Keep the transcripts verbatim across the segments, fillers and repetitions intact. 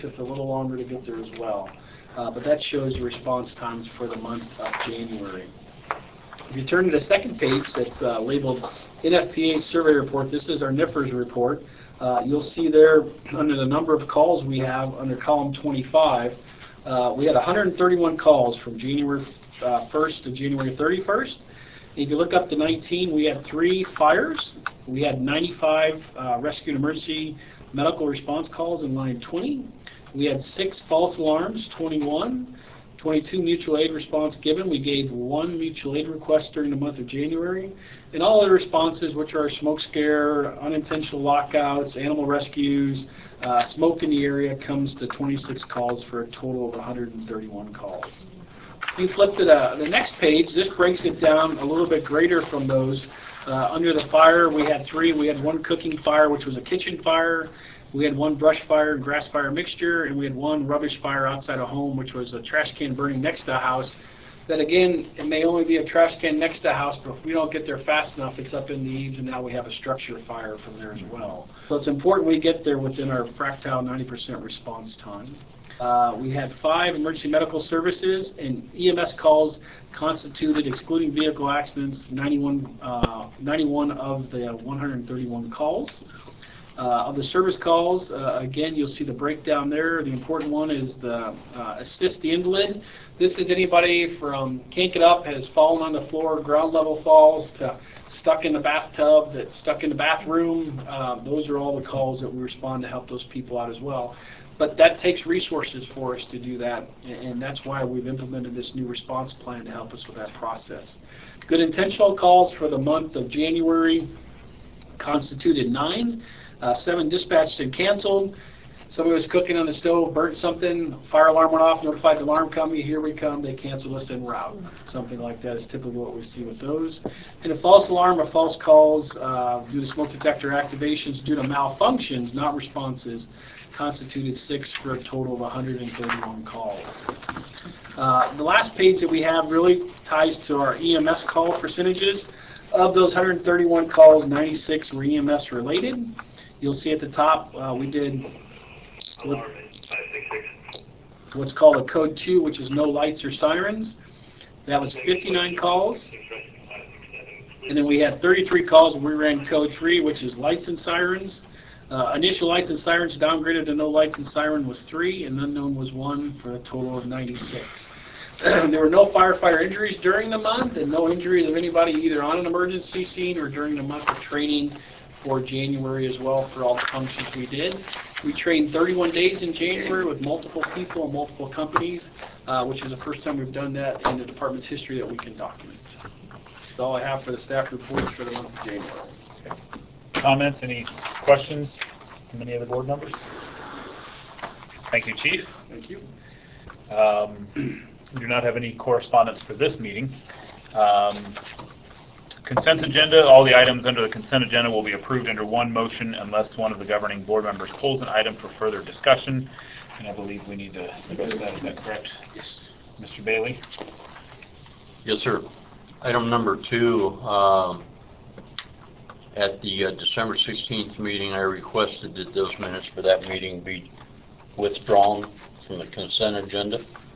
Just a little longer to get there as well. Uh, but that shows the response times for the month of January. If you turn to the second page that's uh, labeled N F P A Survey Report, this is our N F R S report. Uh, you'll see there under the number of calls we have under column twenty-five, uh, we had one hundred thirty-one calls from January uh, first to January thirty-first. If you look up to nineteen, we had three fires. We had ninety-five uh, rescue and emergency medical response calls in line twenty. We had six false alarms, twenty-one. twenty-two mutual aid response given. We gave one mutual aid request during the month of January. And all other responses, which are smoke scare, unintentional lockouts, animal rescues, uh, smoke in the area, comes to twenty-six calls for a total of one hundred thirty-one calls. If you flip to the, the next page, this breaks it down a little bit greater from those. Uh, under the fire, we had three. We had one cooking fire, which was a kitchen fire. We had one brush fire and grass fire mixture, and we had one rubbish fire outside a home, which was a trash can burning next to a house. That again, it may only be a trash can next to a house, but if we don't get there fast enough, it's up in the eaves, and now we have a structure fire from there as well. So it's important we get there within our fractile ninety percent response time. Uh, we had five emergency medical services, and E M S calls constituted, excluding vehicle accidents, ninety-one, uh, ninety-one of the one hundred thirty-one calls. Uh, of the service calls, uh, again, you'll see the breakdown there. The important one is the uh, assist the invalid. This is anybody from can't get up, has fallen on the floor, ground level falls, to stuck in the bathtub, that's stuck in the bathroom. Uh, those are all the calls that we respond to help those people out as well. But that takes resources for us to do that, and that's why we've implemented this new response plan to help us with that process. Good intentional calls for the month of January constituted nine. Uh, seven dispatched and canceled. Somebody was cooking on the stove, burnt something, fire alarm went off, notified the alarm company, here we come, they cancel us en route. Something like that is typically what we see with those. And a false alarm or false calls uh, due to smoke detector activations due to malfunctions, not responses, constituted six for a total of one hundred thirty-one calls. Uh, the last page that we have really ties to our E M S call percentages. Of those one hundred thirty-one calls, ninety-six were E M S related. You'll see at the top uh, we did what, what's called a code two, which is no lights or sirens. That was fifty-nine calls. And then we had thirty-three calls when we ran code three, which is lights and sirens. Uh, initial lights and sirens downgraded to no lights and siren was three, and unknown was one, for a total of ninety-six. There were no firefighter injuries during the month, and no injuries of anybody either on an emergency scene or during the month of training for January as well for all the functions we did. We trained thirty-one days in January with multiple people and multiple companies, uh, which is the first time we've done that in the department's history that we can document. That's all I have for the staff reports for the month of January. Okay. Comments, any questions from any of the board members? Thank you, Chief. Thank you. Um, we do not have any correspondence for this meeting. Um, Consent agenda, all the items under the consent agenda will be approved under one motion unless one of the governing board members pulls an item for further discussion. And I believe we need to address that. Is that correct? Yes. Mister Bailey? Yes, sir. Item number two, um, at the uh, December sixteenth meeting, I requested that those minutes for that meeting be withdrawn from the consent agenda.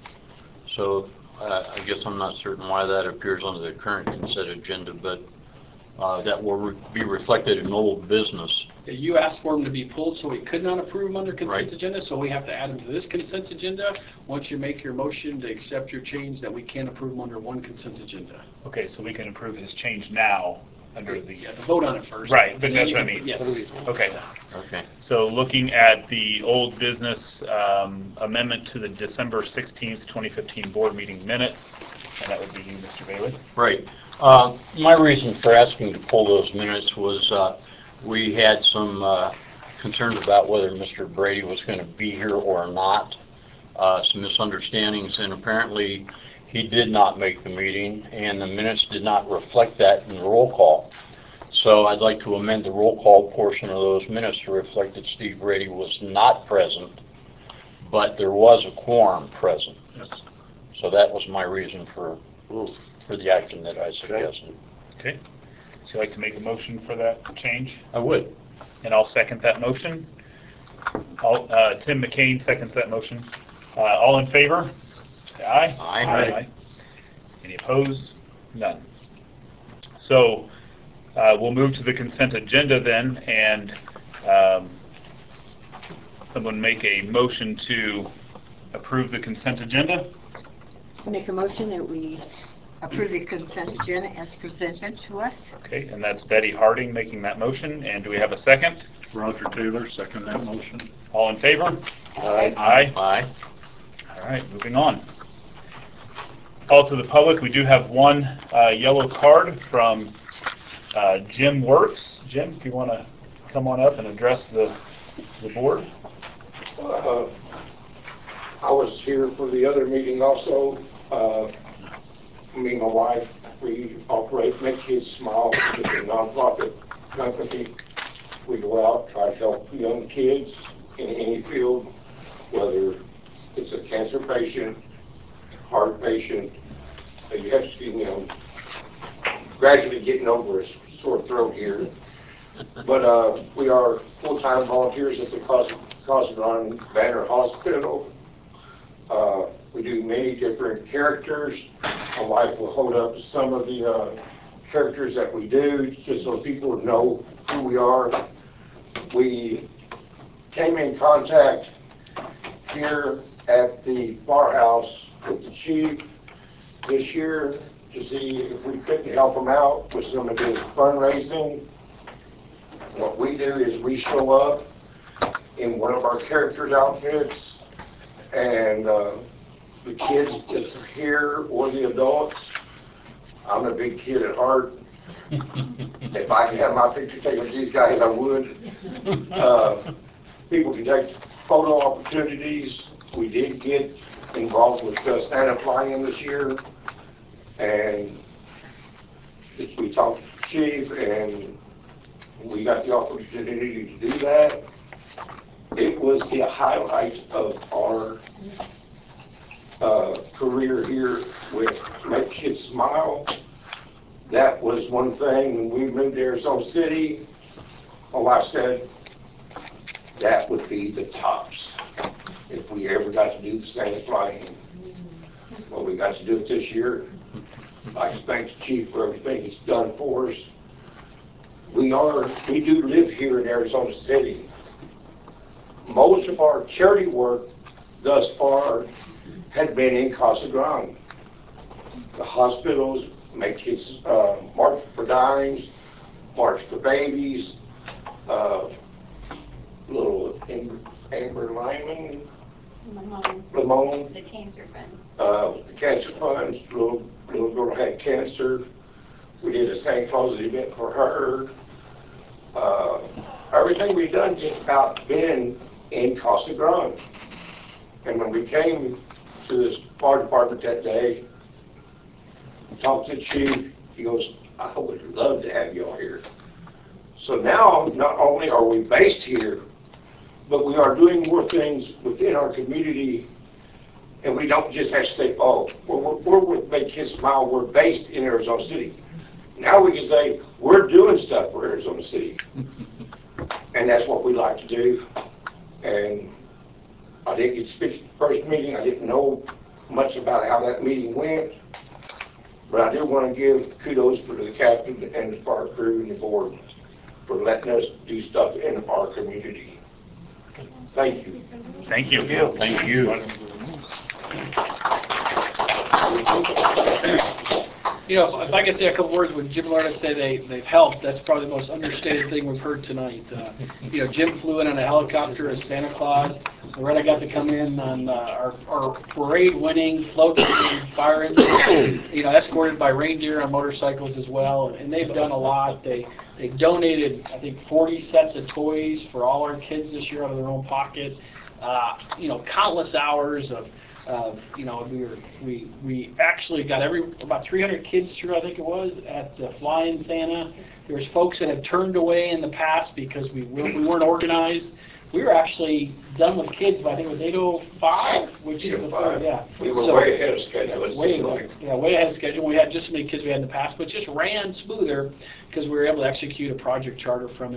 So Uh, I guess I'm not certain why that appears on the current consent agenda, but uh, that will re be reflected in old business. You asked for them to be pulled, so we could not approve them under consent right. agenda, so we have to add them to this consent agenda. Once you make your motion to accept your change, that we can't approve them under one consent agenda. Okay, so we can approve his change now under the... You have to vote on it first. Right, but that's what I mean. Yes. Okay. Okay. So looking at the old business um, amendment to the December sixteenth, twenty fifteen board meeting minutes, and that would be you, Mister Bailey. Right. Uh, my reason for asking to pull those minutes was uh, we had some uh, concerns about whether Mister Brady was going to be here or not, uh, some misunderstandings, and apparently he did not make the meeting, and the minutes did not reflect that in the roll call. So I'd like to amend the roll call portion of those minutes to reflect that Steve Brady was not present, but there was a quorum present. Yes. So that was my reason for for the action that I suggested. Okay. Would you like to make a motion for that change? I would. And I'll second that motion. All, uh, Tim McCain seconds that motion. Uh, all in favor? Say aye. Aye. Any opposed? None. So uh, we'll move to the consent agenda then, and um, someone make a motion to approve the consent agenda. Make a motion that we approve the consent agenda as presented to us. Okay, and that's Betty Harding making that motion. And do we have a second? Roger Taylor, second that motion. All in favor? Aye. Aye. Aye. All right, moving on. Call to the public. We do have one uh, yellow card from uh, Jim Works. Jim, if you want to come on up and address the, the board. Uh, I was here for the other meeting also. Uh, me and my wife, we operate Make Kids Smile, which is a nonprofit company. We go out, try to help young kids in any field, whether it's a cancer patient, heart patient. Uh, you have to, you know, gradually getting over a sore throat here. But uh, we are full-time volunteers at the Cosgron Banner Hospital. Uh, we do many different characters. My wife will hold up some of the uh, characters that we do, just so people know who we are. We came in contact here at the firehouse with the chief this year to see if we couldn't help him out with some of his fundraising. What we do is we show up in one of our characters' outfits, and uh, the kids that's here or the adults. I'm a big kid at heart. If I could have my picture taken with these guys, I would. Uh, people can take photo opportunities. We did get involved with uh, Santa Fly-In this year, and we talked to the chief, and we got the opportunity to do that. It was the highlight of our uh, career here with Make Kids Smile. That was one thing. When we moved to Arizona City, my wife said that would be the tops if we ever got to do the Santa Fly-In. Well, we got to do it this year. I'd like to thank the chief for everything he's done for us. We are, we do live here in Arizona City. Most of our charity work thus far had been in Casa Grande. The hospitals, Make Kids, uh, March for Dimes, March for Babies, uh, little Amber, Amber Lyman, Lamone, Lamone, the cancer fund. uh, the cancer funds, little, little girl had cancer. We did a Saint Claus event for her. Uh, everything we've done just about been in Casa Grande. And when we came to this fire department that day, talked to the chief, he goes, I would love to have y'all here. So now, not only are we based here, but we are doing more things within our community, and we don't just have to say, oh, we're, we're, we're with Make Kids Smile, we're based in Arizona City. Now we can say, we're doing stuff for Arizona City. And that's what we like to do. And I didn't get to speak at the first meeting. I didn't know much about how that meeting went. But I do want to give kudos for the captain and the fire crew and the board for letting us do stuff in our community. Thank you. Thank you. Thank you. You know, if I could say a couple words, when Jim and Lorna say they, they've helped, that's probably the most understated thing we've heard tonight. Uh, you know, Jim flew in on a helicopter as Santa Claus. Loretta got to come in on uh, our, our parade-winning, float-winning fire engine, you know, escorted by reindeer on motorcycles as well. And they've done a lot. They they donated, I think, forty sets of toys for all our kids this year out of their own pocket. Uh, you know, countless hours of Uh, you know, we were we we actually got every about three hundred kids through, I think it was, at the Fly-In Santa. There was folks that had turned away in the past because we we weren't organized. We were actually done with kids by I think it was eight oh five, which is the third, yeah. We were So, way ahead of schedule. It way, seemed like. yeah, way ahead of schedule. We had just as many kids we had in the past, but it just ran smoother because we were able to execute a project charter from it.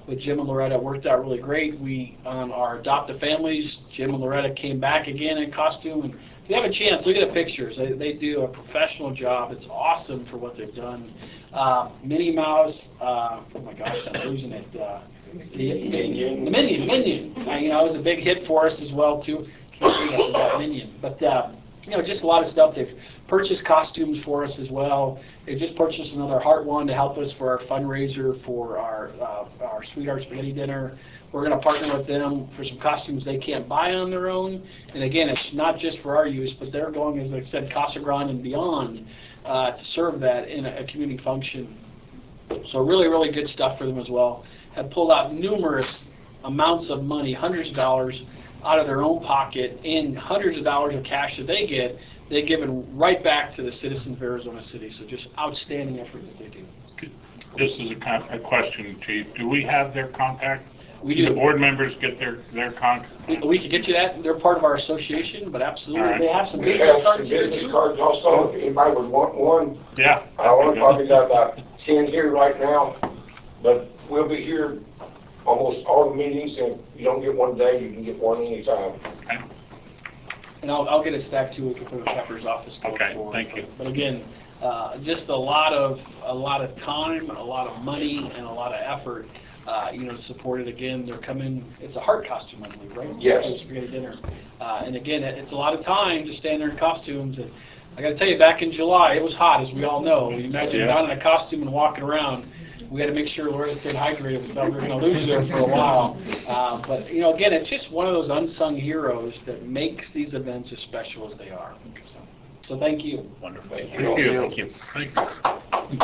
with Jim and Loretta. It worked out really great. We, on our adoptive families, Jim and Loretta came back again in costume. And if you have a chance, look at the pictures. They, they do a professional job. It's awesome for what they've done. Uh, Minnie Mouse, uh, oh my gosh, I'm losing it. Uh, the, Minion. The Minion, Minion. Uh, you know, it was a big hit for us as well, too. Can't believe I forgot Minion. But, uh, you know, just a lot of stuff. They've purchased costumes for us as well. They've just purchased another Heart One to help us for our fundraiser for our uh, our Sweetheart Spaghetti Dinner. We're going to partner with them for some costumes they can't buy on their own. And again, it's not just for our use, but they're going, as I said, Casa Grande and beyond uh, to serve that in a, a community function. So really, really good stuff for them as well. Have pulled out numerous amounts of money, hundreds of dollars, out of their own pocket, and hundreds of dollars of cash that they get, they're given right back to the citizens of Arizona City. So just outstanding effort that they do. Just as a, con a question, Chief, do we have their contact? We do. do. The board members get their, their contact? We, we could get you that. They're part of our association, but absolutely. All right. They have some We business have some cards here business too. cards also, if anybody would want one. Yeah. I only probably got about ten here right now, but we'll be here almost all the meetings, and if you don't get one today, you can get one anytime. Okay. And I'll, I'll get a stack too. We can put in Pepper's office. going Okay, forward. thank you. But again, uh, just a lot of a lot of time, a lot of money, and a lot of effort. Uh, you know, to support it. Again, they're coming. It's a heart costume, I believe, right? Yes. For the Spaghetti Dinner. Uh, and again, it, it's a lot of time to stand there in costumes. And I got to tell you, back in July, it was hot, as we all know. You imagine Yeah. down in a costume and walking around. We had to make sure Loretta stayed hydrated. We thought we were going to lose her for a while. Uh, but, you know, again, it's just one of those unsung heroes that makes these events as special as they are. So, so thank you. Wonderful. Thank Thank you. you. Thank you. Thank you.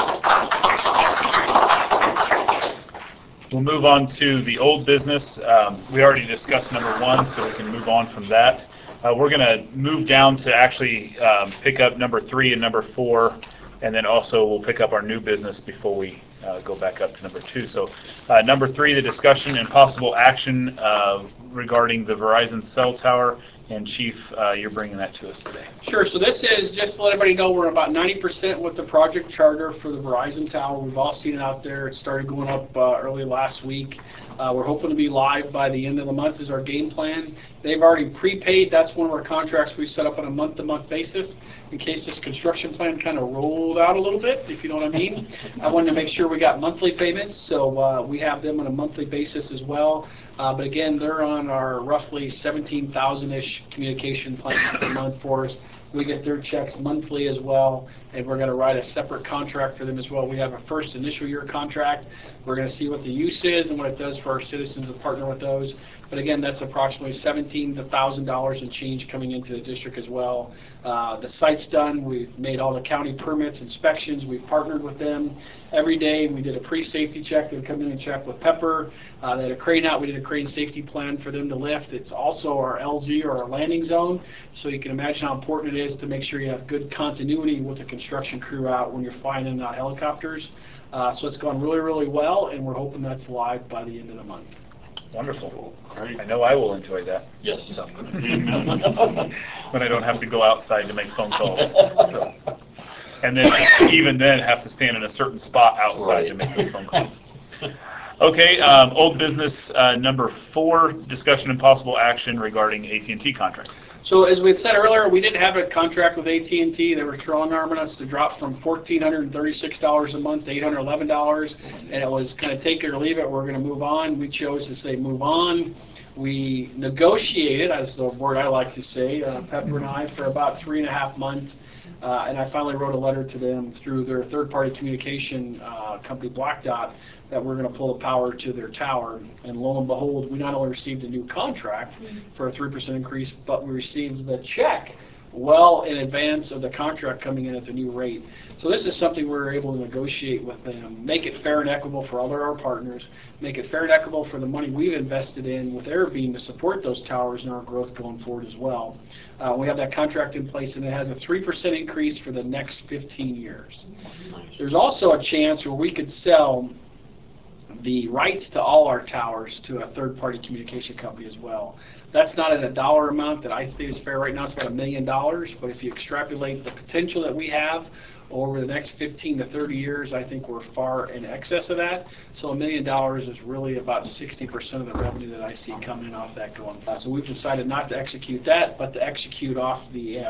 We'll move on to the old business. Um, we already discussed number one, so we can move on from that. Uh, we're going to move down to actually um, pick up number three and number four, and then also we'll pick up our new business before we uh, go back up to number two. So uh, number three, the discussion and possible action uh, regarding the Verizon cell tower. And Chief, uh, you're bringing that to us today. Sure. So this is, just to let everybody know, we're about ninety percent with the project charter for the Verizon tower. We've all seen it out there. It started going up uh, early last week. Uh, we're hoping to be live by the end of the month is our game plan. They've already prepaid. That's one of our contracts we set up on a month-to-month basis in case this construction plan kind of rolled out a little bit, if you know what I mean. I wanted to make sure we got monthly payments, so uh, we have them on a monthly basis as well. Uh, but again, they're on our roughly seventeen thousand-ish communication plan per month for us. We get their checks monthly as well, and we're going to write a separate contract for them as well. We have a first initial year contract. We're going to see what the use is and what it does for our citizens to partner with those. But again, that's approximately seventeen thousand dollars in change coming into the district as well. Uh, the site's done. We've made all the county permits, inspections. We've partnered with them every day. We did a pre-safety check. They've come in and checked with Pepper. Uh, they had a crane out. We did a crane safety plan for them to lift. It's also our L Z, or our landing zone. So you can imagine how important it is to make sure you have good continuity with the construction crew out when you're flying in and out helicopters. Uh, so it's gone really, really well, and we're hoping that's live by the end of the month. Wonderful. Great. I know I will enjoy that. Yes. So. When I don't have to go outside to make phone calls. So. And then even then have to stand in a certain spot outside Right. to make those phone calls. Okay, um, old business uh, number four, discussion and possible action regarding A T and T contract. So as we said earlier, we did have a contract with A T and T. They were strong-arming us to drop from one thousand four hundred thirty-six dollars a month to eight hundred eleven dollars, and it was kind of take it or leave it. We're going to move on. We chose to say move on. We negotiated, as the word I like to say, uh, Pepper and I, for about three and a half months, uh, and I finally wrote a letter to them through their third-party communication uh, company, Black Dot, that we're going to pull the power to their tower. And lo and behold, we not only received a new contract for a three percent increase, but we received the check well in advance of the contract coming in at the new rate. So this is something we were able to negotiate with them, make it fair and equitable for all of our partners, make it fair and equitable for the money we've invested in with Airbeam to support those towers and our growth going forward as well. Uh, we have that contract in place, and it has a three percent increase for the next fifteen years. There's also a chance where we could sell the rights to all our towers to a third-party communication company as well. That's not at a dollar amount that I think is fair right now. It's about a million dollars, but if you extrapolate the potential that we have Over the next fifteen to thirty years, I think we're far in excess of that. So a million dollars is really about sixty percent of the revenue that I see coming in off that going. Uh, so we've decided not to execute that, but to execute off the uh,